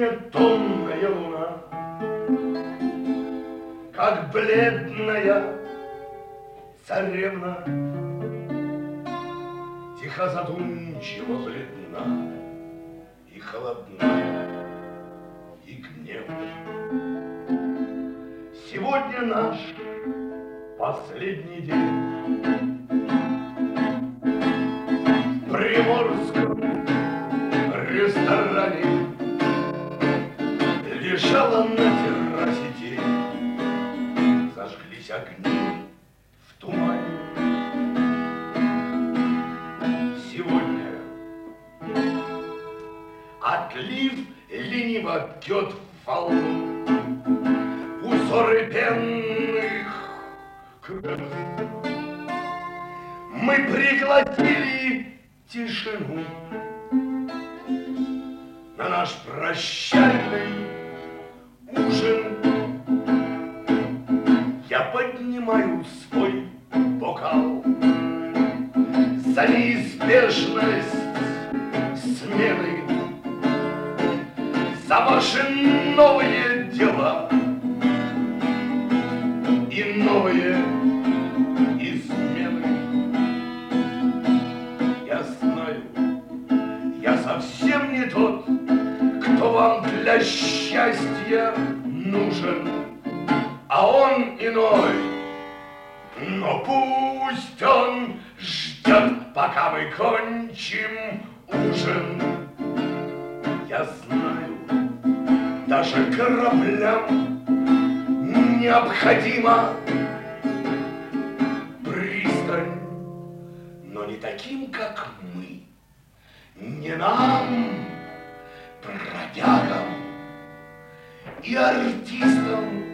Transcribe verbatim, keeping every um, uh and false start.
Сегодня томная луна, как бледная царевна, тихо задумчиво бледна и холодна и гневна. Сегодня наш последний день в приморском ресторане. Лежала на террасе тень, зажглись огни в тумане. Сегодня отлив лениво бьет в волну, узоры пенных крыльев. Мы пригласили тишину на наш прощальный ужин. Я поднимаю свой бокал за неизбежность смены, за ваши новые дела и новые измены. Я знаю, я совсем не тот, кто вам для счастья нужен, а он иной. Но пусть он ждет, пока мы кончим ужин. Я знаю, даже кораблям необходима пристань, но не таким, как мы, не нам, бродягам и артистам.